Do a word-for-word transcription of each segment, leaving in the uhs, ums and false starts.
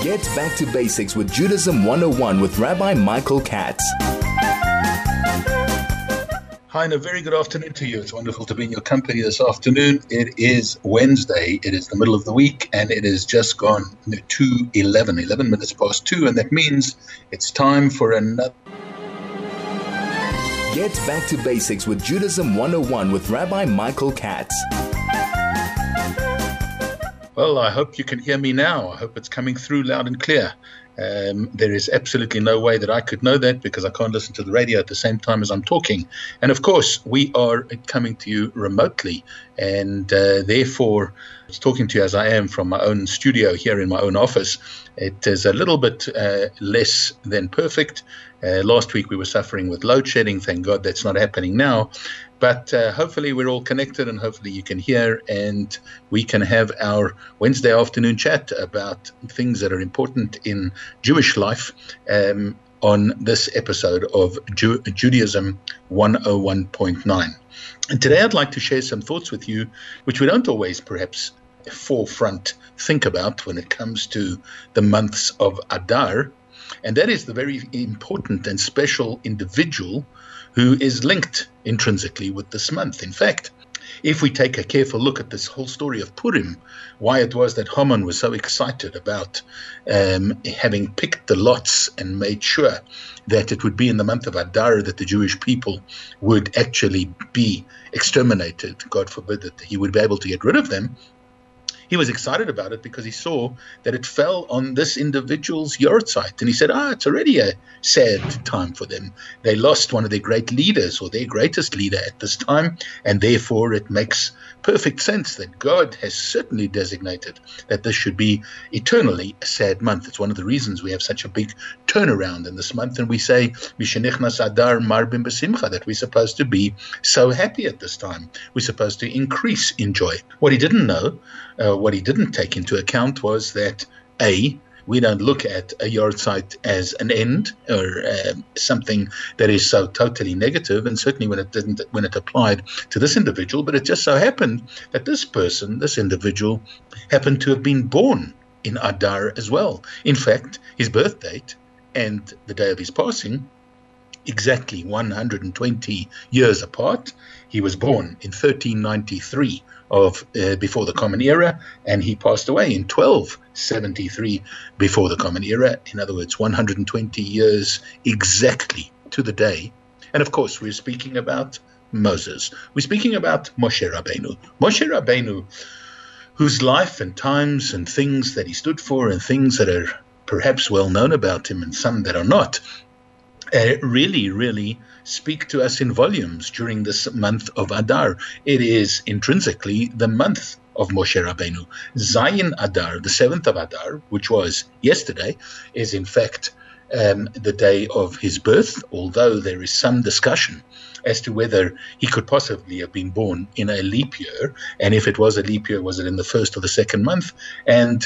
Get back to basics with Judaism one oh one with Rabbi Michael Katz. Hi, and a very good afternoon to you. It's wonderful to be in your company this afternoon. It is Wednesday. It is the middle of the week, and it is just gone to eleven, eleven minutes past two, and that means it's time for another. Get back to basics with Judaism one oh one with Rabbi Michael Katz. Well, I hope you can hear me now. I hope it's coming through loud and clear. Um, there is absolutely no way that I could know that because I can't listen to the radio at the same time as I'm talking. And of course, we are coming to you remotely, and uh, therefore, talking to you as I am from my own studio here in my own office, it is a little bit uh, less than perfect. Uh, last week we were suffering with load shedding. Thank God that's not happening now. But uh, hopefully we're all connected, and hopefully you can hear, and we can have our Wednesday afternoon chat about things that are important in Jewish life um, on this episode of Ju- Judaism one oh one point nine. And today I'd like to share some thoughts with you, which we don't always perhaps forefront think about when it comes to the months of Adar. And that is the very important and special individual who is linked intrinsically with this month. In fact, if we take a careful look at this whole story of Purim, why it was that Haman was so excited about um, having picked the lots and made sure that it would be in the month of Adar that the Jewish people would actually be exterminated, God forbid that he would be able to get rid of them. He was excited about it because he saw that it fell on this individual's yahrzeit. And he said, ah, it's already a sad time for them. They lost one of their great leaders, or their greatest leader at this time, and therefore it makes perfect sense that God has certainly designated that this should be eternally a sad month. It's one of the reasons we have such a big turnaround in this month, and we say, Mishenichnas Adar Marbim B'Simcha, that we're supposed to be so happy at this time. We're supposed to increase in joy. What he didn't know, uh, what he didn't take into account was that, A, we don't look at a yahrzeit as an end or uh, something that is so totally negative, and certainly when it didn't, when it applied to this individual. But it just so happened that this person, this individual, happened to have been born in Adar as well. In fact, his birth date and the day of his passing, exactly one hundred twenty years apart. He was born in thirteen ninety-three of uh, before the Common Era, and he passed away in twelve seventy-three before the Common Era. In other words, one hundred twenty years exactly to the day. And of course, we're speaking about Moses. We're speaking about Moshe Rabbeinu. Moshe Rabbeinu, whose life and times and things that he stood for and things that are perhaps well known about him and some that are not, uh, really, really speak to us in volumes during this month of Adar. It is intrinsically the month of Moshe Rabbeinu. Zayin Adar, the seventh of Adar, which was yesterday, is in fact um, the day of his birth, although there is some discussion as to whether he could possibly have been born in a leap year, and if it was a leap year, was it in the first or the second month? And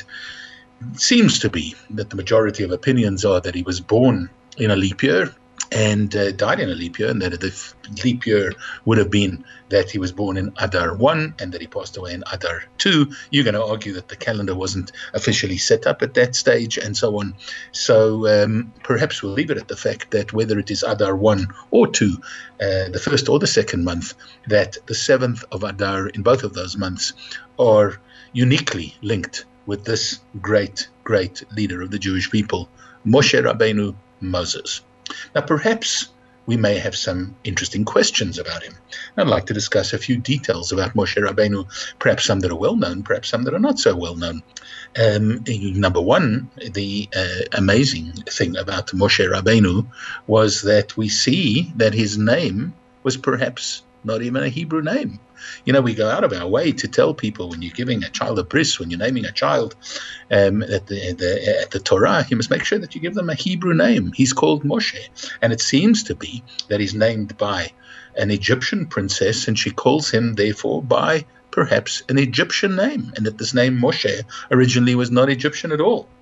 it seems to be that the majority of opinions are that he was born in a leap year and uh, died in a leap year, and that the leap year would have been that he was born in Adar one and that he passed away in Adar two. You're going to argue that the calendar wasn't officially set up at that stage and so on. So um, perhaps we'll leave it at the fact that whether it is Adar one or two, uh, the first or the second month, that the seventh of Adar in both of those months are uniquely linked with this great, great leader of the Jewish people, Moshe Rabbeinu, Moses. Now, perhaps we may have some interesting questions about him. I'd like to discuss a few details about Moshe Rabbeinu, perhaps some that are well known, perhaps some that are not so well known. Um, number one, the uh, amazing thing about Moshe Rabbeinu was that we see that his name was perhaps not even a Hebrew name. You know, we go out of our way to tell people when you're giving a child a bris, when you're naming a child um, at, the, the, at the Torah, you must make sure that you give them a Hebrew name. He's called Moshe. And it seems to be that he's named by an Egyptian princess, and she calls him, therefore, by perhaps an Egyptian name, and that this name Moshe originally was not Egyptian at all.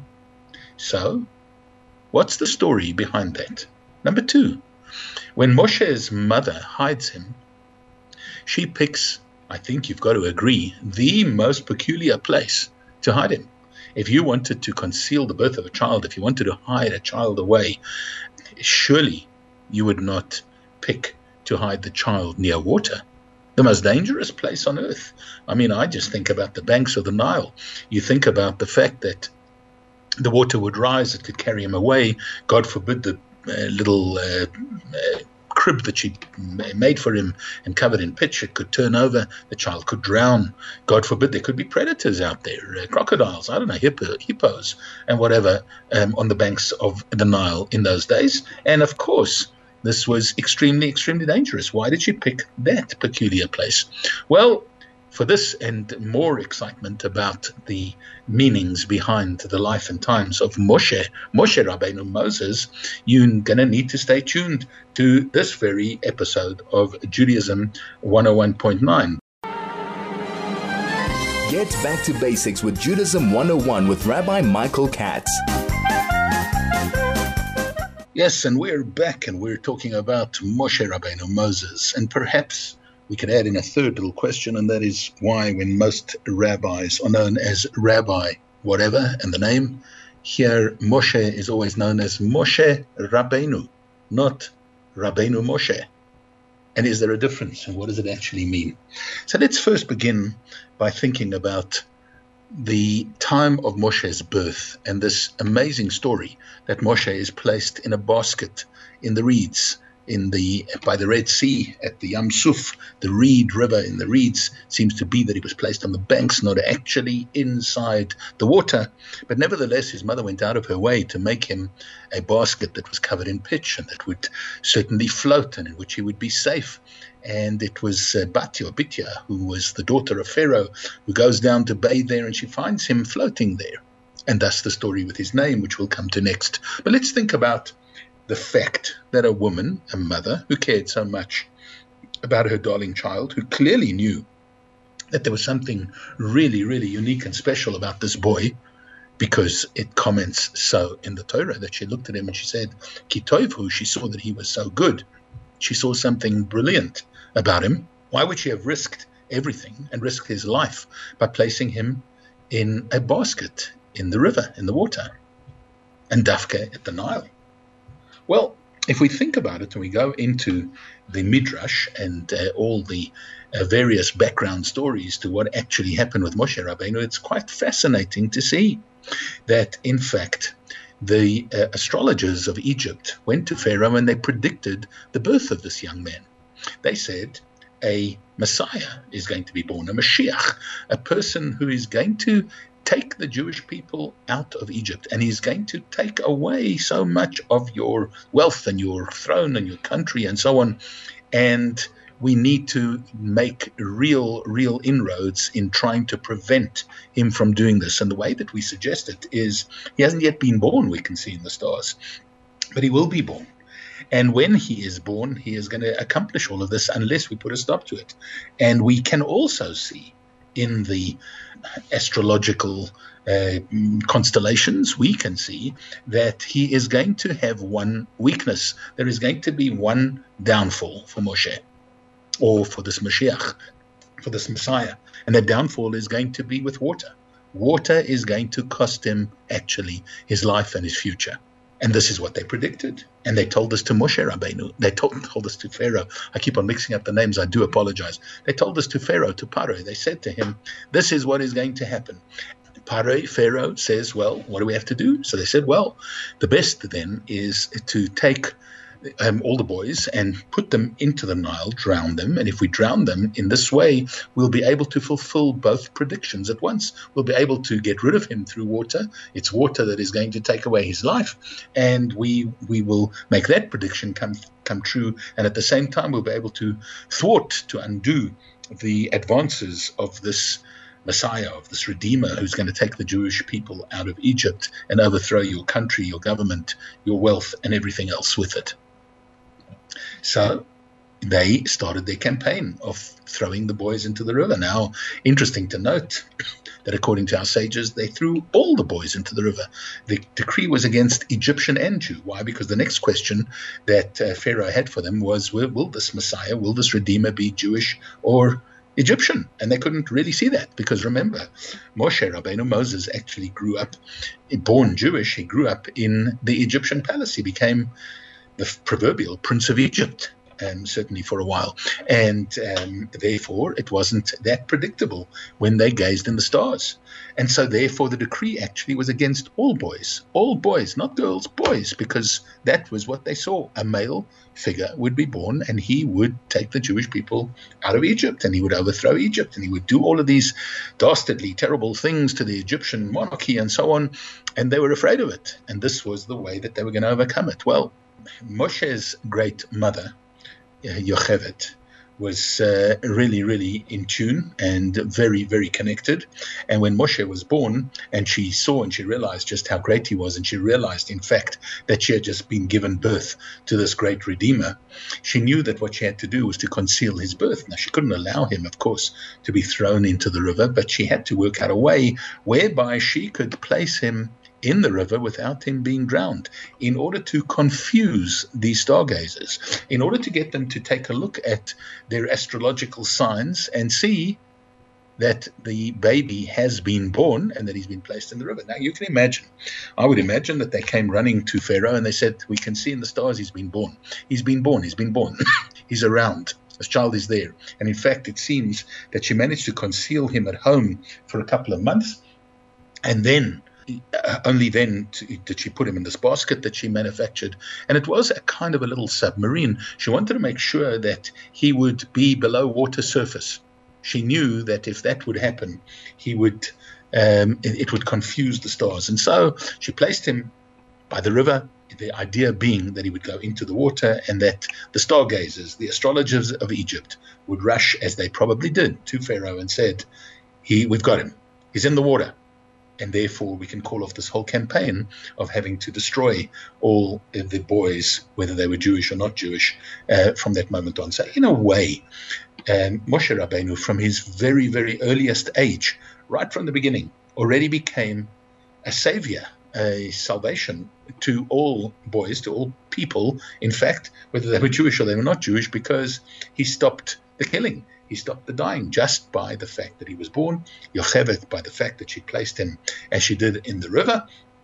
So, what's the story behind that? Number two, when Moshe's mother hides him, she picks, I think you've got to agree, the most peculiar place to hide him. If you wanted to conceal the birth of a child, if you wanted to hide a child away, surely you would not pick to hide the child near water, the most dangerous place on earth. I mean, I just think about the banks of the Nile. You think about the fact that the water would rise, it could carry him away. God forbid the uh, little uh, uh, crib that she made for him and covered in pitch, it could turn over, the child could drown. God forbid there could be predators out there, uh, crocodiles, I don't know, hippo, hippos and whatever um, on the banks of the Nile in those days. And of course, this was extremely, extremely dangerous. Why did she pick that peculiar place? Well, for this and more excitement about the meanings behind the life and times of Moshe, Moshe Rabbeinu Moses, you're going to need to stay tuned to this very episode of Judaism one oh one point nine. Get back to basics with Judaism one oh one with Rabbi Michael Katz. Yes, and we're back and we're talking about Moshe Rabbeinu Moses, and perhaps we could add in a third little question, and that is why when most rabbis are known as Rabbi whatever and the name, here Moshe is always known as Moshe Rabbeinu, not Rabbeinu Moshe. And is there a difference, and what does it actually mean? So let's first begin by thinking about the time of Moshe's birth and this amazing story that Moshe is placed in a basket in the reeds in the by the Red Sea at the Yam Suf, the reed river in the reeds. Seems to be that he was placed on the banks, not actually inside the water. But nevertheless, his mother went out of her way to make him a basket that was covered in pitch and that would certainly float and in which he would be safe. And it was uh, Batya, Bitya, who was the daughter of Pharaoh, who goes down to bathe there, and she finds him floating there. And thus the story with his name, which we'll come to next. But let's think about the fact that a woman, a mother, who cared so much about her darling child, who clearly knew that there was something really, really unique and special about this boy, because it comments so in the Torah that she looked at him and she said, Ki tovhu, she saw that he was so good. She saw something brilliant about him. Why would she have risked everything and risked his life by placing him in a basket in the river, in the water, and Dafka at the Nile? Well, if we think about it and we go into the Midrash and uh, all the uh, various background stories to what actually happened with Moshe Rabbeinu, it's quite fascinating to see that, in fact, the uh, astrologers of Egypt went to Pharaoh and they predicted the birth of this young man. They said a Messiah is going to be born, a Mashiach, a person who is going to take the Jewish people out of Egypt, and he's going to take away so much of your wealth and your throne and your country and so on. And we need to make real, real inroads in trying to prevent him from doing this. And the way that we suggest it is he hasn't yet been born, we can see in the stars, but he will be born. And when he is born, he is going to accomplish all of this unless we put a stop to it. And we can also see in the astrological uh, constellations, we can see that he is going to have one weakness. There is going to be one downfall for Moshe, or for this Mashiach, for this Messiah. And that downfall is going to be with water. Water is going to cost him actually his life and his future. And this is what they predicted. And they told us to Moshe Rabbeinu. They told, told us to Pharaoh. I keep on mixing up the names. I do apologize. They told us to Pharaoh, to Paro. They said to him, this is what is going to happen. Paro, Pharaoh says, well, what do we have to do? So they said, well, the best then is to take Um, all the boys and put them into the Nile, drown them. And if we drown them in this way, we'll be able to fulfill both predictions at once. We'll be able to get rid of him through water. It's water that is going to take away his life. And we we will make that prediction come, come true. And at the same time, we'll be able to thwart, to undo the advances of this Messiah, of this Redeemer, who's going to take the Jewish people out of Egypt and overthrow your country, your government, your wealth, and everything else with it. So they started their campaign of throwing the boys into the river. Now, interesting to note that according to our sages, they threw all the boys into the river. The decree was against Egyptian and Jew. Why? Because the next question that uh, Pharaoh had for them was, will, will this Messiah, will this Redeemer be Jewish or Egyptian, and they couldn't really see that because remember, Moshe Rabbeinu, Moses, actually grew up, born Jewish, he grew up in the Egyptian palace. He became the proverbial Prince of Egypt, um, certainly for a while, and um, therefore it wasn't that predictable when they gazed in the stars. And so therefore the decree actually was against all boys, all boys, not girls, boys, because that was what they saw. A male figure would be born and he would take the Jewish people out of Egypt and he would overthrow Egypt and he would do all of these dastardly, terrible things to the Egyptian monarchy and so on. And they were afraid of it. And this was the way that they were going to overcome it. Well, Moshe's great mother, Yocheved, was uh, really, really in tune and very, very connected. And when Moshe was born and she saw and she realized just how great he was, and she realized, in fact, that she had just been given birth to this great Redeemer, she knew that what she had to do was to conceal his birth. Now, she couldn't allow him, of course, to be thrown into the river, but she had to work out a way whereby she could place him in the river without him being drowned, in order to confuse these stargazers, in order to get them to take a look at their astrological signs and see that the baby has been born and that he's been placed in the river. Now, you can imagine, I would imagine that they came running to Pharaoh and they said, we can see in the stars he's been born. He's been born, he's been born. He's around. This child is there. And in fact, it seems that she managed to conceal him at home for a couple of months, and then Uh, only then to, did she put him in this basket that she manufactured. And it was a kind of a little submarine. She wanted to make sure that he would be below water surface. She knew that if that would happen, he would, um, it, it would confuse the stars. And so she placed him by the river, the idea being that he would go into the water and that the stargazers, the astrologers of Egypt, would rush, as they probably did, to Pharaoh and said, "He, we've got him. He's in the water. And therefore we can call off this whole campaign of having to destroy all the boys, whether they were Jewish or not Jewish, uh, from that moment on." So in a way, um, Moshe Rabbeinu, from his very, very earliest age, right from the beginning, already became a savior, a salvation to all boys, to all people, in fact, whether they were Jewish or they were not Jewish, because he stopped the killing. He stopped the dying just by the fact that he was born. Yocheved, by the fact that she placed him as she did in the river.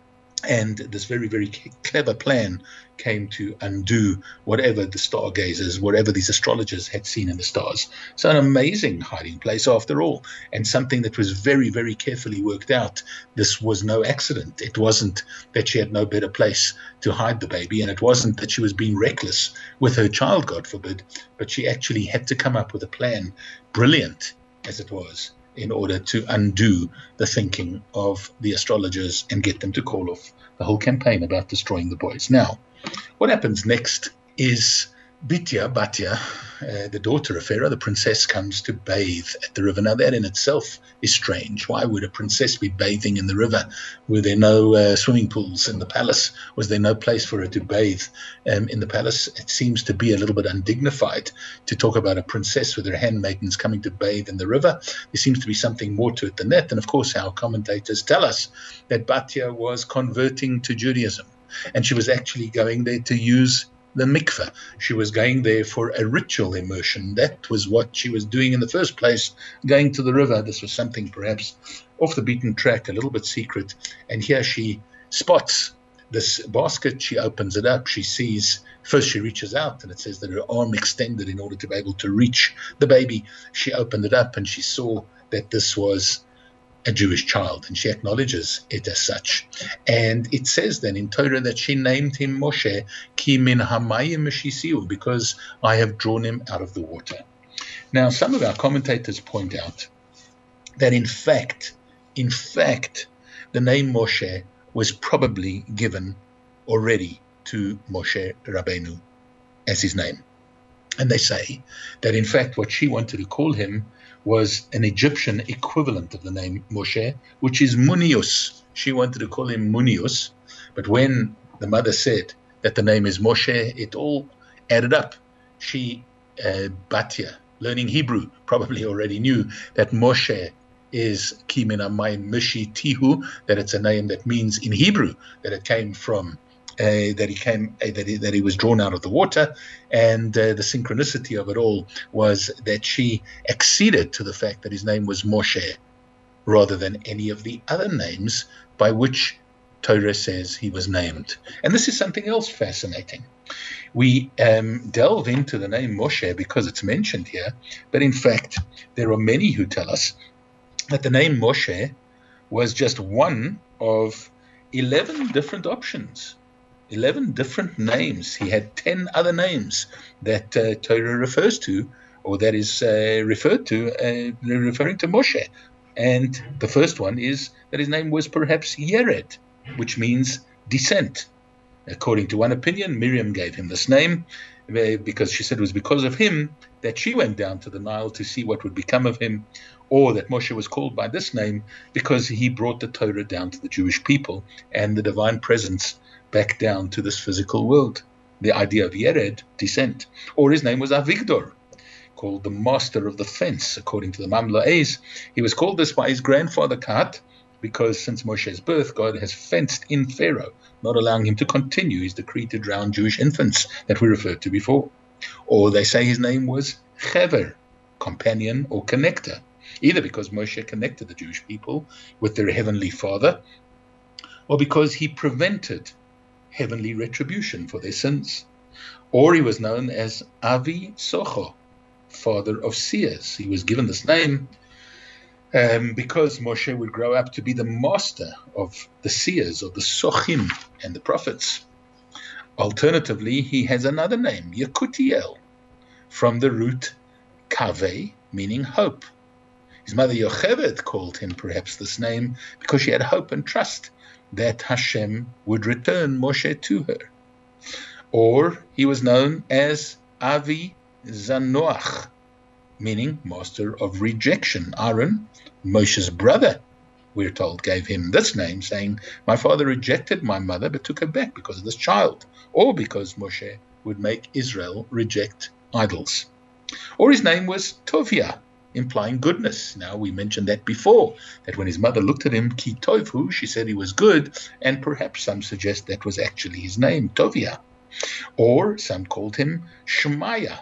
And this very, very clever plan came to undo whatever the stargazers, whatever these astrologers had seen in the stars. So an amazing hiding place after all, and something that was very, very carefully worked out. This was no accident. It wasn't that she had no better place to hide the baby, and it wasn't that she was being reckless with her child, God forbid, but she actually had to come up with a plan, brilliant as it was, in order to undo the thinking of the astrologers and get them to call off the whole campaign about destroying the boys. Now, what happens next is Bitya, Batya, uh, the daughter of Pharaoh, the princess, comes to bathe at the river. Now, that in itself is strange. Why would a princess be bathing in the river? Were there no uh, swimming pools in the palace? Was there no place for her to bathe um, in the palace? It seems to be a little bit undignified to talk about a princess with her handmaidens coming to bathe in the river. There seems to be something more to it than that. And of course, our commentators tell us that Batya was converting to Judaism, and she was actually going there to use the mikveh. She was going there for a ritual immersion. That was what she was doing in the first place, going to the river. This was something perhaps off the beaten track, a little bit secret. And here she spots this basket. She opens it up. She sees, first she reaches out, and it says that her arm extended in order to be able to reach the baby. She opened it up and she saw that this was a Jewish child, and she acknowledges it as such. And it says then in Torah that she named him Moshe, ki min hamayim shisiu, because I have drawn him out of the water. Now, some of our commentators point out that in fact, in fact, the name Moshe was probably given already to Moshe Rabbeinu as his name. And they say that in fact what she wanted to call him was an Egyptian equivalent of the name Moshe, which is Munius. She wanted to call him Munius, but when the mother said that the name is Moshe, it all added up. She, uh, Batya, learning Hebrew, probably already knew that Moshe is Ki min hamayim mishi tihu, that it's a name that means in Hebrew that it came from uh, that he came, uh, that, he, that he was drawn out of the water, and uh, the synchronicity of it all was that she acceded to the fact that his name was Moshe, rather than any of the other names by which Torah says he was named. And this is something else fascinating. We um, delve into the name Moshe because it's mentioned here, but in fact, there are many who tell us that the name Moshe was just one of eleven different options, eleven different names. He had ten other names that uh, Torah refers to, or that is uh, referred to, uh, referring to Moshe. And the first one is that his name was perhaps Yered, which means descent. According to one opinion, Miriam gave him this name because she said it was because of him that she went down to the Nile to see what would become of him, or that Moshe was called by this name because he brought the Torah down to the Jewish people and the divine presence back down to this physical world. The idea of Yered, descent. Or his name was Avigdor, called the master of the fence, according to the Mamla'es. He was called this by his grandfather Kat, because since Moshe's birth, God has fenced in Pharaoh, not allowing him to continue his decree to drown Jewish infants that we referred to before. Or they say his name was Chever, companion or connector, either because Moshe connected the Jewish people with their heavenly Father, or because he prevented heavenly retribution for their sins. Or he was known as Avi Socho, father of seers. He was given this name Um, because Moshe would grow up to be the master of the seers, or the sochim, and the prophets. Alternatively, he has another name, Yekutiel, from the root kaveh, meaning hope. His mother Yocheved called him perhaps this name because she had hope and trust that Hashem would return Moshe to her. Or he was known as Avi Zanoach, meaning master of rejection. Aaron, Moshe's brother, we're told, gave him this name, saying, my father rejected my mother but took her back because of this child, or because Moshe would make Israel reject idols. Or his name was Tovia, implying goodness. Now, we mentioned that before, that when his mother looked at him, Ki Tovhu, she said he was good, and perhaps some suggest that was actually his name, Tovia. Or some called him Shemaiah.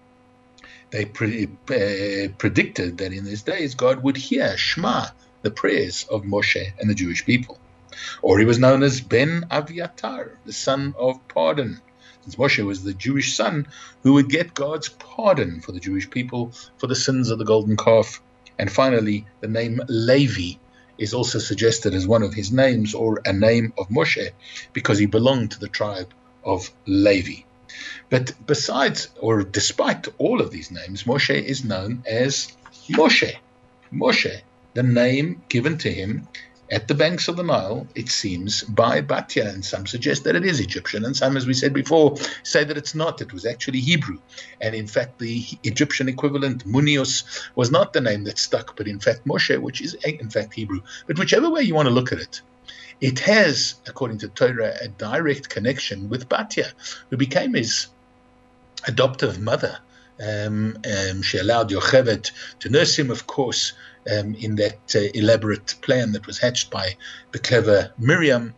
They pre- uh, predicted that in these days God would hear Shema, the prayers of Moshe and the Jewish people. Or he was known as Ben Aviatar, the son of pardon, since Moshe was the Jewish son who would get God's pardon for the Jewish people for the sins of the golden calf. And finally, the name Levi is also suggested as one of his names, or a name of Moshe, because he belonged to the tribe of Levi. But besides, or despite all of these names, Moshe is known as Moshe. Moshe, the name given to him at the banks of the Nile, it seems, by Batya, and some suggest that it is Egyptian, and some, as we said before, say that it's not. It was actually Hebrew. And in fact, the Egyptian equivalent, Munios, was not the name that stuck, but in fact Moshe, which is in fact Hebrew. But whichever way you want to look at it, it has, according to Torah, a direct connection with Batya, who became his adoptive mother. Um, um, she allowed Yocheved to nurse him, of course, um, in that uh, elaborate plan that was hatched by the clever Miriam.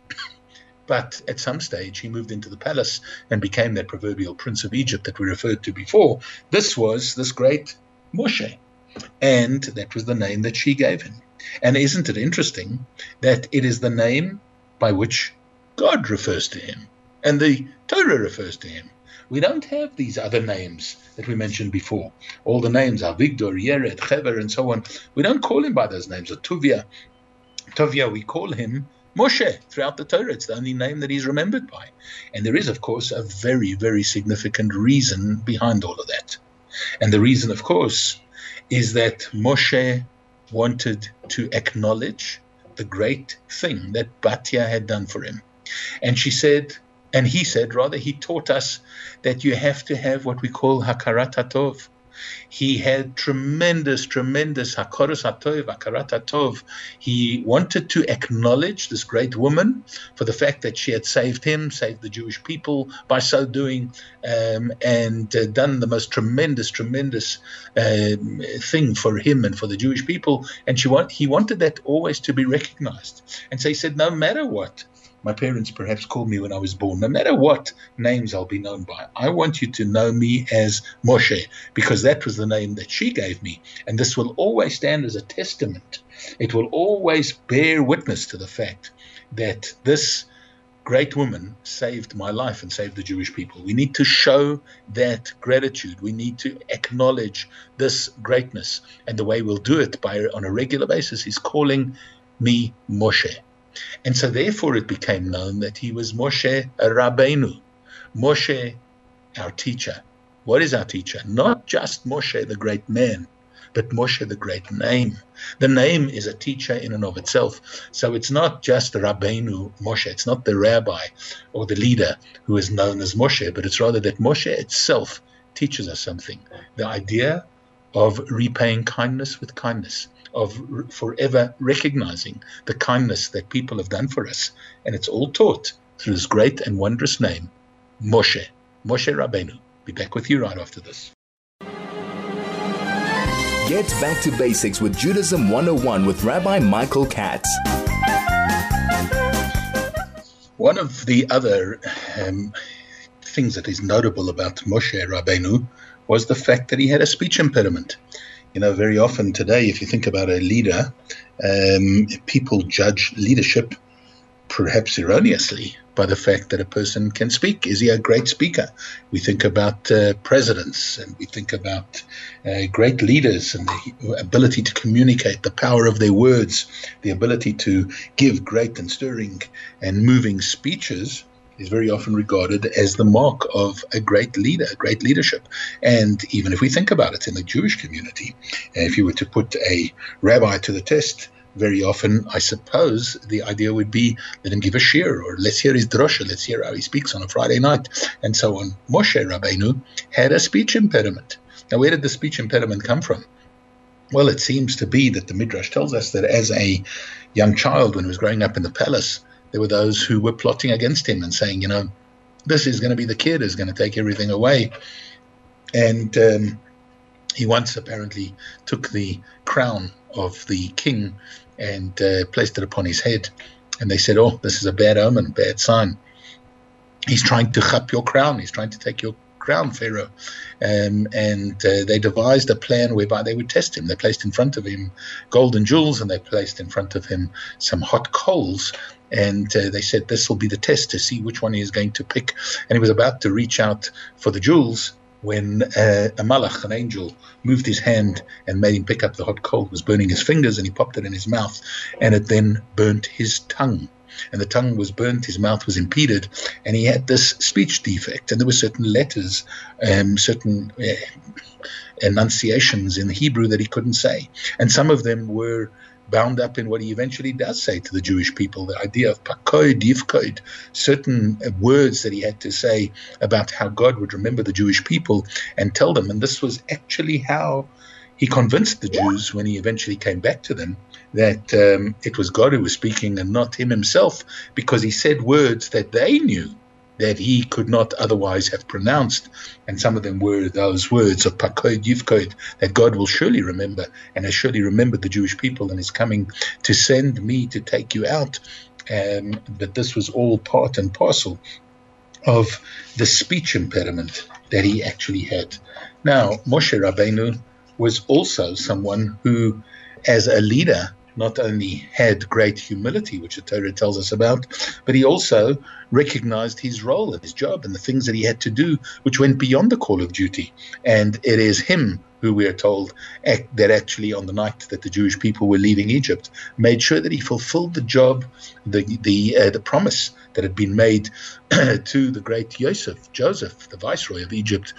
But at some stage, he moved into the palace and became that proverbial prince of Egypt that we referred to before. This was this great Moshe, and that was the name that she gave him. And isn't it interesting that it is the name by which God refers to him and the Torah refers to him? We don't have these other names that we mentioned before. All the names, Avigdor, Yered, Chever, and so on. We don't call him by those names. Or Tuvia. Tuvia, we call him Moshe throughout the Torah. It's the only name that he's remembered by. And there is, of course, a very, very significant reason behind all of that. And the reason, of course, is that Moshe wanted to acknowledge the great thing that Batya had done for him. And she said, and he said, rather, he taught us that you have to have what we call Hakarat HaTov. He had tremendous, tremendous Hakaras HaTov, Hakarat HaTov. He wanted to acknowledge this great woman for the fact that she had saved him, saved the Jewish people by so doing, um, and uh, done the most tremendous, tremendous uh, thing for him and for the Jewish people. And she want, he wanted that always to be recognized. And so he said, no matter what, my parents perhaps called me when I was born, no matter what names I'll be known by, I want you to know me as Moshe, because that was the name that she gave me. And this will always stand as a testament. It will always bear witness to the fact that this great woman saved my life and saved the Jewish people. We need to show that gratitude. We need to acknowledge this greatness. And the way we'll do it by on a regular basis is calling me Moshe. And so therefore it became known that he was Moshe Rabbeinu, Moshe, our teacher. What is our teacher? Not just Moshe, the great man, but Moshe, the great name. The name is a teacher in and of itself. So it's not just Rabbeinu Moshe. It's not the rabbi or the leader who is known as Moshe, but it's rather that Moshe itself teaches us something. The idea of repaying kindness with kindness, of forever recognizing the kindness that people have done for us. And it's all taught through this great and wondrous name, Moshe, Moshe Rabbeinu. Be back with you right after this. Get back to basics with Judaism one oh one with Rabbi Michael Katz. One of the other um, things that is notable about Moshe Rabbeinu was the fact that he had a speech impediment. You know, very often today, if you think about a leader, um, people judge leadership perhaps erroneously by the fact that a person can speak. Is he a great speaker? We think about uh, presidents, and we think about uh, great leaders and the ability to communicate, the power of their words, the ability to give great and stirring and moving speeches is very often regarded as the mark of a great leader, great leadership. And even if we think about it in the Jewish community, if you were to put a rabbi to the test, very often, I suppose, the idea would be, let him give a shir, or let's hear his drosha, let's hear how he speaks on a Friday night, and so on. Moshe Rabbeinu had a speech impediment. Now, where did the speech impediment come from? Well, it seems to be that the Midrash tells us that as a young child, when he was growing up in the palace, there were those who were plotting against him and saying, you know, this is going to be the kid who's going to take everything away. And um, he once apparently took the crown of the king and uh, placed it upon his head. And they said, oh, this is a bad omen, bad sign. He's trying to chap your crown. He's trying to take your crown, Pharaoh. Um, and uh, they devised a plan whereby they would test him. They placed in front of him golden jewels, and they placed in front of him some hot coals. And uh, they said, this will be the test to see which one he is going to pick. And he was about to reach out for the jewels when uh, a malach, an angel, moved his hand and made him pick up the hot coal. It was burning his fingers, and he popped it in his mouth, and it then burnt his tongue. And the tongue was burnt, his mouth was impeded, and he had this speech defect. And there were certain letters, um, certain uh, enunciations in Hebrew that he couldn't say. And some of them were bound up in what he eventually does say to the Jewish people, the idea of pakoid, yivkoid, certain words that he had to say about how God would remember the Jewish people and tell them. And this was actually how he convinced the Jews, when he eventually came back to them, that um, it was God who was speaking and not him himself, because he said words that they knew that he could not otherwise have pronounced. And some of them were those words of pakoid, yivkoid, that God will surely remember, and has surely remembered the Jewish people and is coming to send me to take you out. Um, but this was all part and parcel of the speech impediment that he actually had. Now, Moshe Rabbeinu was also someone who, as a leader, not only had great humility, which the Torah tells us about, but he also recognized his role and his job and the things that he had to do, which went beyond the call of duty. And it is him who, we are told, act, that actually on the night that the Jewish people were leaving Egypt, made sure that he fulfilled the job, the the, uh, the promise that had been made to the great Joseph, Joseph, the viceroy of Egypt,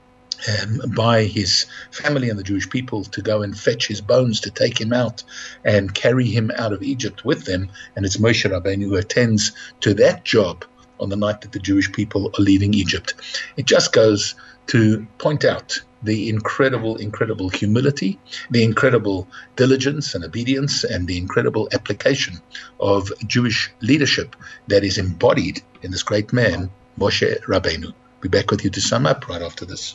Um, by his family and the Jewish people, to go and fetch his bones, to take him out and carry him out of Egypt with them. And it's Moshe Rabbeinu who attends to that job on the night that the Jewish people are leaving Egypt. It just goes to point out the incredible, incredible humility, the incredible diligence and obedience, and the incredible application of Jewish leadership that is embodied in this great man, Moshe Rabbeinu. Be back with you to sum up right after this.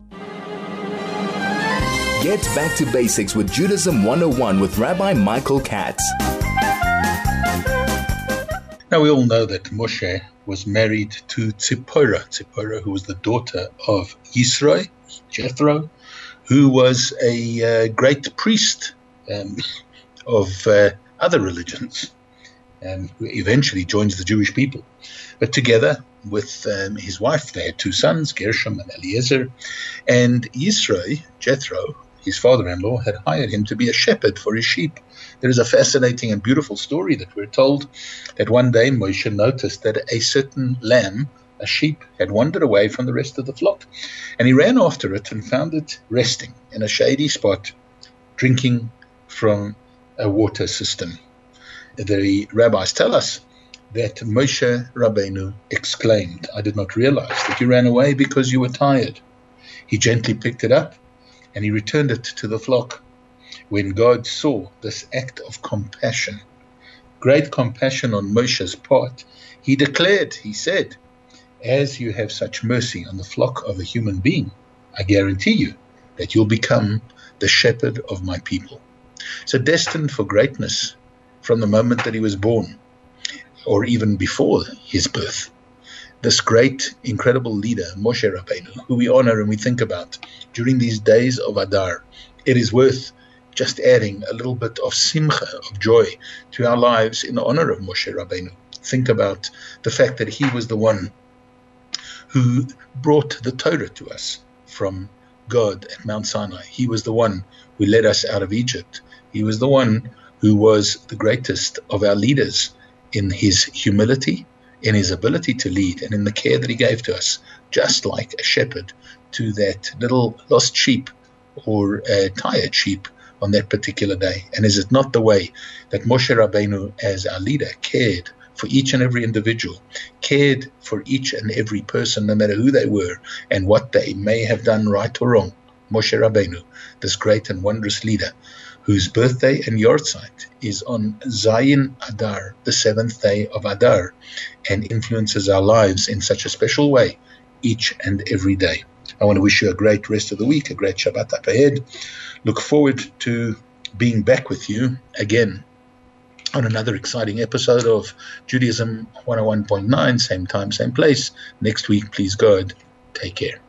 Get back to basics with Judaism one oh one with Rabbi Michael Katz. Now, we all know that Moshe was married to Tzipporah, Tzipporah, who was the daughter of Yisro, Jethro, who was a uh, great priest um, of uh, other religions, and who eventually joins the Jewish people. But together with um, his wife, they had two sons, Gershom and Eliezer, and Yisro, Jethro, his father-in-law, had hired him to be a shepherd for his sheep. There is a fascinating and beautiful story that we're told that one day Moshe noticed that a certain lamb, a sheep, had wandered away from the rest of the flock. And he ran after it and found it resting in a shady spot, drinking from a water system. The rabbis tell us that Moshe Rabbeinu exclaimed, "I did not realize that you ran away because you were tired." He gently picked it up and he returned it to the flock. When God saw this act of compassion, great compassion on Moshe's part, he declared, he said, "As you have such mercy on the flock of a human being, I guarantee you that you'll become the shepherd of my people." So destined for greatness from the moment that he was born, or even before his birth, this great, incredible leader, Moshe Rabbeinu, who we honor and we think about during these days of Adar, it is worth just adding a little bit of simcha, of joy, to our lives in honor of Moshe Rabbeinu. Think about the fact that he was the one who brought the Torah to us from God at Mount Sinai. He was the one who led us out of Egypt. He was the one who was the greatest of our leaders in his humility, in his ability to lead, and in the care that he gave to us, just like a shepherd to that little lost sheep or a tired sheep on that particular day. And is it not the way that Moshe Rabbeinu, as our leader, cared for each and every individual, cared for each and every person, no matter who they were and what they may have done right or wrong? Moshe Rabbeinu, this great and wondrous leader, whose birthday and yahrzeit is on Zayin Adar, the seventh day of Adar, and influences our lives in such a special way each and every day. I want to wish you a great rest of the week, a great Shabbat up ahead. Look forward to being back with you again on another exciting episode of Judaism one oh one point nine, same time, same place. Next week, please God, take care.